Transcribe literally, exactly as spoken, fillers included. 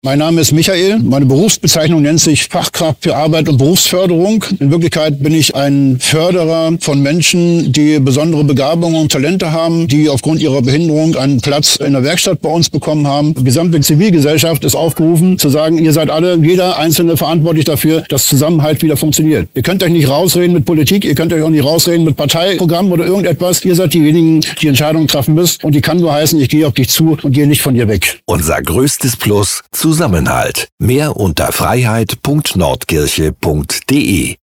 Mein Name ist Michael. Meine Berufsbezeichnung nennt sich Fachkraft für Arbeit und Berufsförderung. In Wirklichkeit bin ich ein Förderer von Menschen, die besondere Begabungen und Talente haben, die aufgrund ihrer Behinderung einen Platz in der Werkstatt bei uns bekommen haben. Die gesamte Zivilgesellschaft ist aufgerufen, zu sagen, ihr seid alle, jeder Einzelne verantwortlich dafür, dass Zusammenhalt wieder funktioniert. Ihr könnt euch nicht rausreden mit Politik, ihr könnt euch auch nicht rausreden mit Parteiprogrammen oder irgendetwas. Ihr seid diejenigen, die Entscheidungen treffen müsst. Und die kann nur heißen, ich gehe auf dich zu und gehe nicht von dir weg. Unser größtes Plus: Zusammenhalt. Mehr unter freiheit punkt nordkirche punkt de.